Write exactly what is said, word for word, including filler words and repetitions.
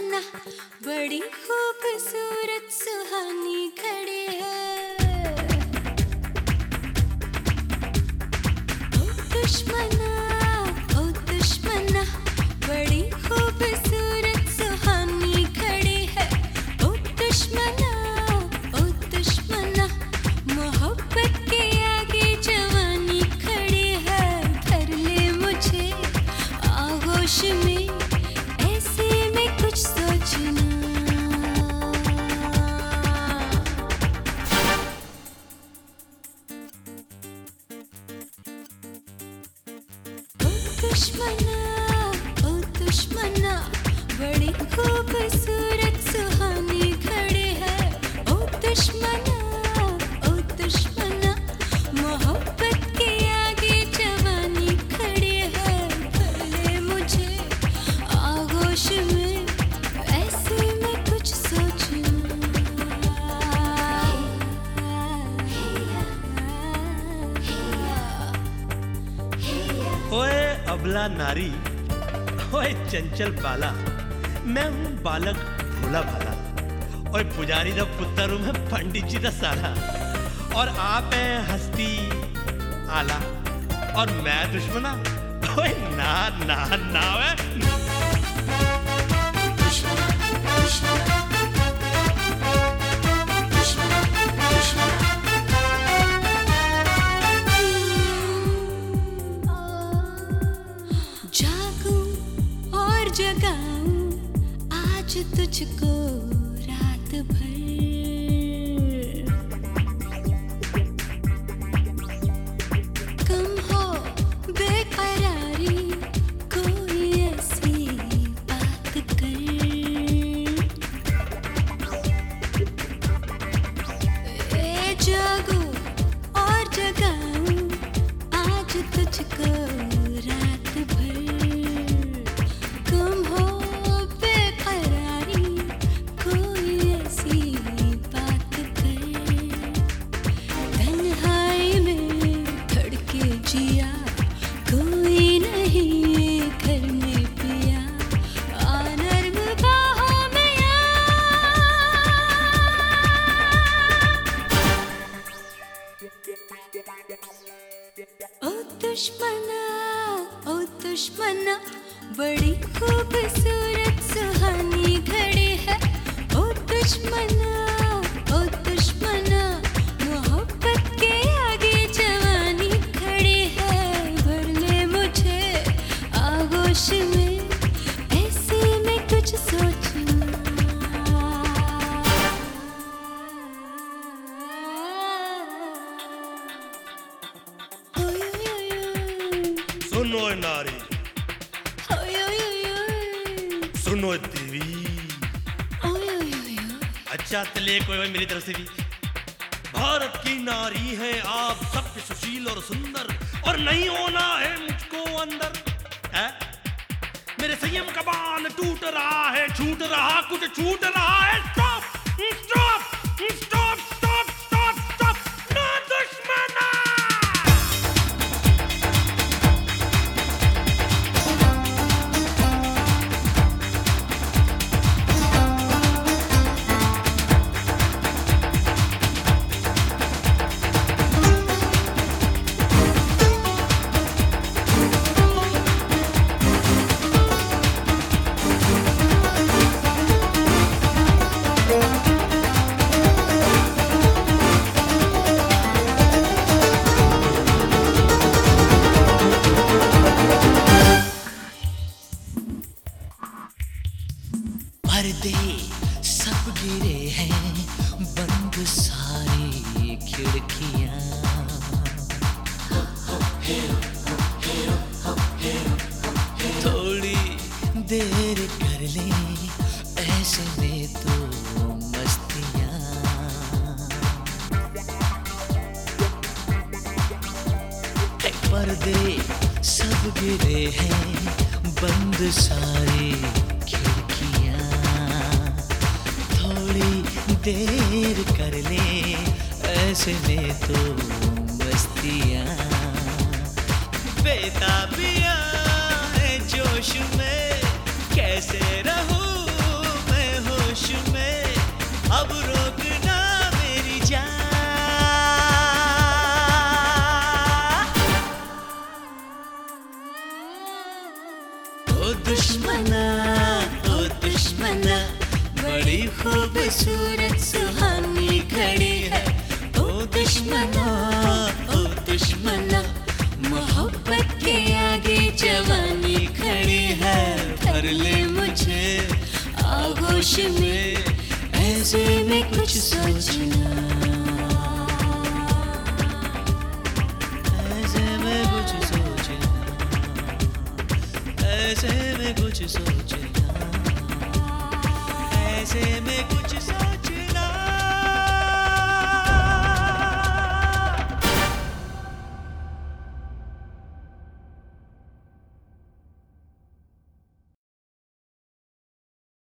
दुश्मना बड़ी खूबसूरत सुहानी खड़ी है। ओ दुश्मना ओ दुश्मना बड़ी खूबसूरत सुहानी खड़ी है। ओ दुश्मना ओ दुश्मना मोहब्बत के आगे जवानी खड़ी है। धर ले मुझे आगोश में ऐसे में कुछ सोचना। ओ दुश्मना ओ दुश्मना बड़ी खूबसूरत सुहानी खड़ी है। ओ दुश्मना ओ दुश्मना मोहब्बत के आगे जवानी खड़ी है। धर ले मुझे आगोश में ऐसे में कुछ सोचना। ओए अबला नारी, ओए चंचल बाला, मैं हूँ बालक भोला भाला। ओए पुजारी दा पुत्र हूँ मैं, पंडित जी दा साला। और आप हैं हस्ती आला और मैं दुश्मना। ओए ना ना ना ओए जागूं और जगाऊं आज तुझको रात भर। कम हो बेकरारी कोई ऐसी बात कर। ए जागूं और जगाऊं आज तुझको रात भर। कम हो बेकरारी कोई ऐसी बात कर। तन्हाई में धड़के जिया कोई नहीं घर में पिया। आ नर्म बाहों में आ। ओ दुश्मना ओ दुश्मना बड़ी खूबसूरत सुहानी खड़ी है। ओ दुश्मना ओ दुश्मना मोहब्बत के आगे जवानी खड़ी है। भर ले मुझे आगोश में ऐसे में कुछ सोचना। ओय ओय ओय सुनो नारी, ओय ओय ओय सुनो देवी। ओय ओय ओय अच्छा तले कोई मेरी तरफ से भी। भारत की नारी है आप, सभ्य सुशील और सुंदर, और नहीं होना है मुझको अंदर है? मेरे संयम का बांध टूट रहा है, छूट रहा कुछ छूट रहा है। Stop stop stop stop stop stop no दुश्मना। पर्दे सब गिरे हैं, बंद सारी खिड़कियां। थोड़ी देर कर ले ऐसे में तो मस्तियां। है पर्दे सब गिरे हैं, बंद सारी खिड़कियां। थोड़ी देर कर ले ऐसे में तो मस्तियां। बेताबियां है जोश में, कैसे रहूं बड़ी खूबसूरत सुहानी खड़ी है। ओ दुश्मना ओ दुश्मना, मोहब्बत के आगे जवानी खड़ी है। भर ले मुझे आगोश में, ऐसे में कुछ सोचना, ऐसे में कुछ सोचना, ऐसे में कुछ सोचना, ऐसे में कुछ